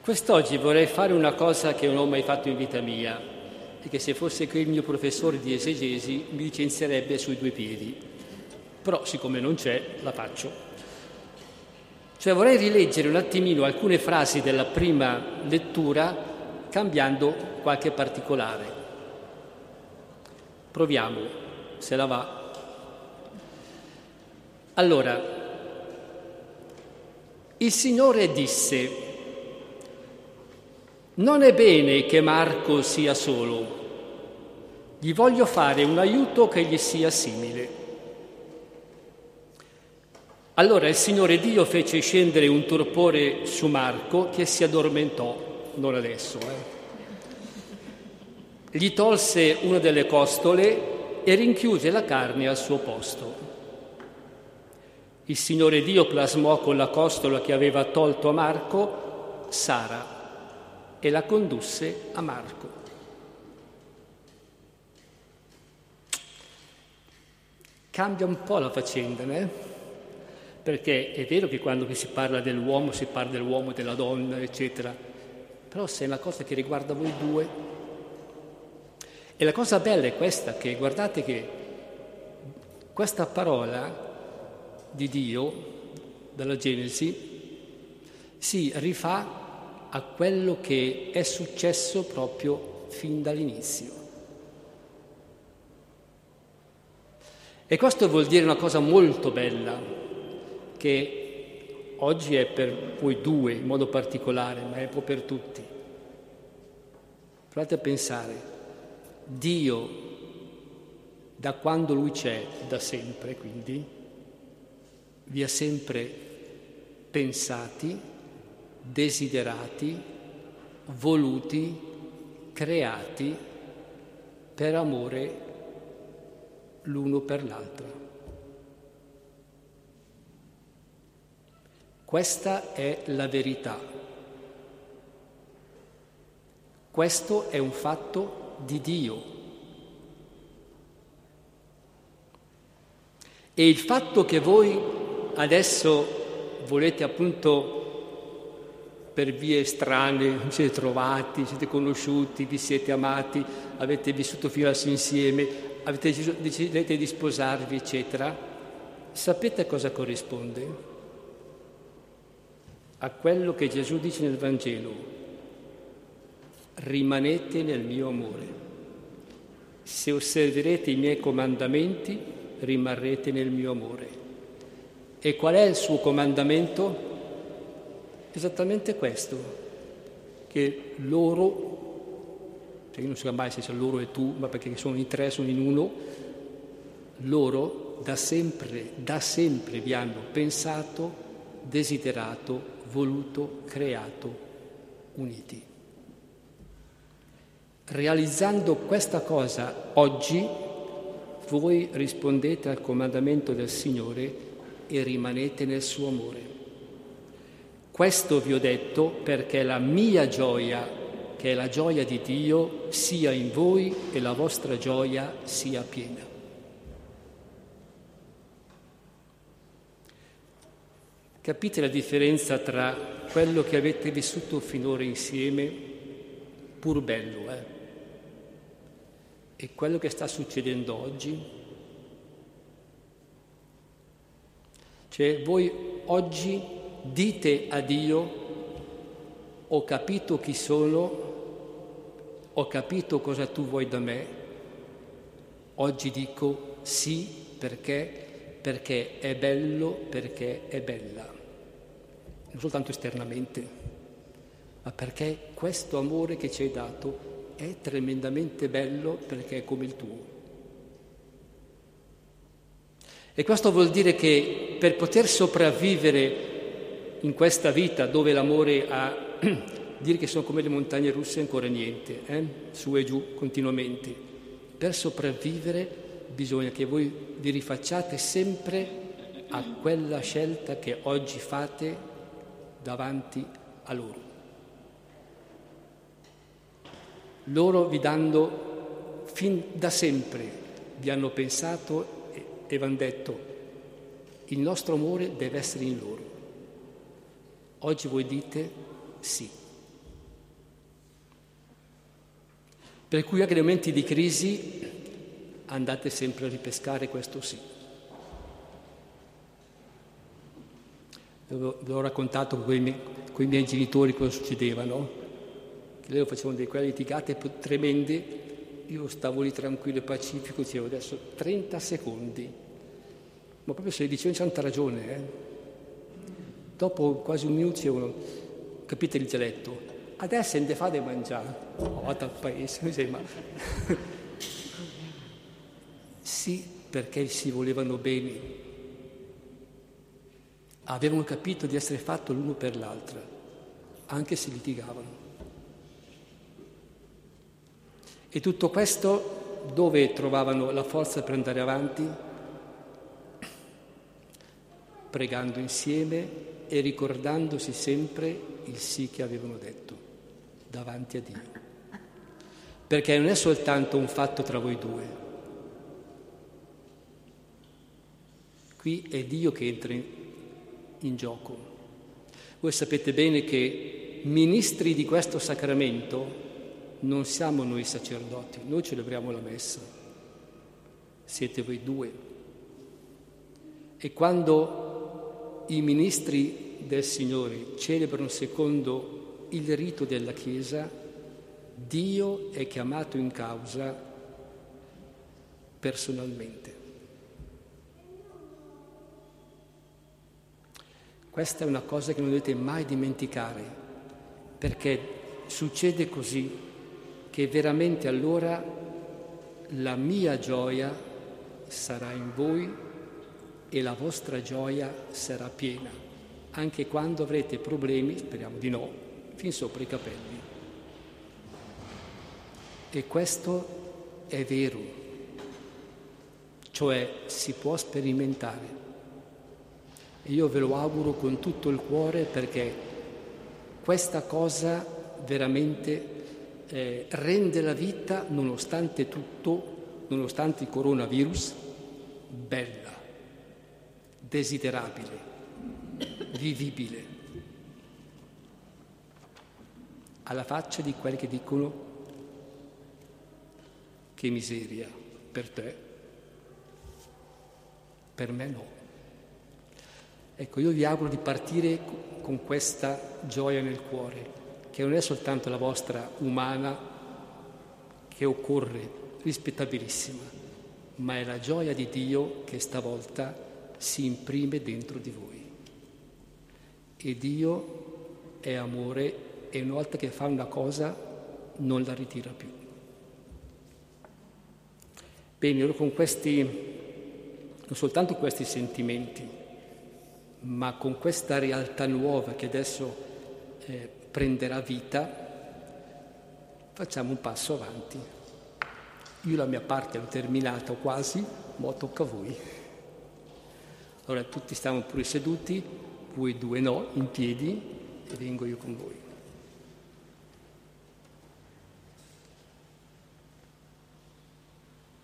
Quest'oggi vorrei fare una cosa che non ho mai fatto in vita mia e che se fosse qui il mio professore di esegesi mi licenzierebbe sui due piedi. Però, siccome non c'è, la faccio. Cioè vorrei rileggere un attimino alcune frasi della prima lettura cambiando qualche particolare. Proviamo, se la va. Allora, il Signore disse: non è bene che Marco sia solo, gli voglio fare un aiuto che gli sia simile. Allora il Signore Dio fece scendere un torpore su Marco che si addormentò, non adesso. Gli tolse una delle costole e rinchiuse la carne al suo posto. Il Signore Dio plasmò con la costola che aveva tolto a Marco Sara e la condusse a Marco. Cambia un po' la faccenda, Perché è vero che quando si parla dell'uomo si parla dell'uomo e della donna, eccetera, però se è una cosa che riguarda voi due. E la cosa bella è questa, che guardate che questa parola di Dio, dalla Genesi, si rifà a quello che è successo proprio fin dall'inizio. E questo vuol dire una cosa molto bella, che oggi è per voi due in modo particolare, ma è un po' per tutti. Provate a pensare, Dio, da quando Lui c'è, da sempre quindi, vi ha sempre pensati, desiderati, voluti, creati per amore l'uno per l'altro. Questa è la verità. Questo è un fatto di Dio. E il fatto che voi adesso volete appunto per vie strane, vi siete trovati, siete conosciuti, vi siete amati, avete vissuto fino adesso insieme, decidete di sposarvi, eccetera, sapete a cosa corrisponde? A quello che Gesù dice nel Vangelo: rimanete nel mio amore. Se osserverete i miei comandamenti, rimarrete nel mio amore. E qual è il suo comandamento? Esattamente questo, che loro, cioè io non so mai se c'è loro e tu, ma perché sono in tre, sono in uno, loro da sempre vi hanno pensato, desiderato, voluto, creato, uniti. Realizzando questa cosa oggi, voi rispondete al comandamento del Signore e rimanete nel suo amore. Questo vi ho detto perché la mia gioia, che è la gioia di Dio, sia in voi e la vostra gioia sia piena. Capite la differenza tra quello che avete vissuto finora insieme, pur bello, e quello che sta succedendo oggi? Cioè voi oggi dite a Dio: ho capito chi sono, ho capito cosa tu vuoi da me, oggi dico sì perché è bello, perché è bella, non soltanto esternamente, ma perché questo amore che ci hai dato è tremendamente bello, perché è come il tuo. E questo vuol dire che per poter sopravvivere in questa vita dove l'amore ha, dire che sono come le montagne russe è ancora niente, su e giù continuamente. Per sopravvivere bisogna che voi vi rifacciate sempre a quella scelta che oggi fate davanti a loro. Loro vi danno, fin da sempre, vi hanno pensato e vi hanno detto: il nostro amore deve essere in loro. Oggi voi dite sì. Per cui anche nei momenti di crisi andate sempre a ripescare questo sì. Vi ho raccontato con i miei genitori cosa succedeva, no? Che loro facevano quelle litigate tremende, io stavo lì tranquillo e pacifico, dicevo adesso 30 secondi, ma proprio se gli dicevo c'è tanta ragione, Dopo quasi un minuto dicevano, capite il dialetto, adesso non te fa da mangiare, dal paese, ma sì, perché si volevano bene. Avevano capito di essere fatto l'uno per l'altra, anche se litigavano. E tutto questo dove trovavano la forza per andare avanti? Pregando insieme e ricordandosi sempre il sì che avevano detto davanti a Dio. Perché non è soltanto un fatto tra voi due. Qui è Dio che entra in gioco. Voi sapete bene che ministri di questo sacramento non siamo noi sacerdoti, noi celebriamo la messa, siete voi due. E quando i ministri del Signore celebrano secondo il rito della Chiesa, Dio è chiamato in causa personalmente. Questa è una cosa che non dovete mai dimenticare, perché succede così che veramente allora la mia gioia sarà in voi e la vostra gioia sarà piena, anche quando avrete problemi, speriamo di no, fin sopra i capelli. E questo è vero, cioè si può sperimentare. E io ve lo auguro con tutto il cuore, perché questa cosa veramente rende la vita, nonostante tutto, nonostante il coronavirus, bella, desiderabile, vivibile. Alla faccia di quelli che dicono che miseria, per te, per me no. Ecco, io vi auguro di partire con questa gioia nel cuore, che non è soltanto la vostra umana, che occorre, rispettabilissima, ma è la gioia di Dio che stavolta si imprime dentro di voi. E Dio è amore e una volta che fa una cosa non la ritira più. Bene, io con questi, non soltanto questi sentimenti, ma con questa realtà nuova che adesso prenderà vita, facciamo un passo avanti. Io la mia parte l'ho terminata quasi, ma tocca a voi. Allora tutti stiamo pure seduti, voi due no, in piedi, e vengo io con voi.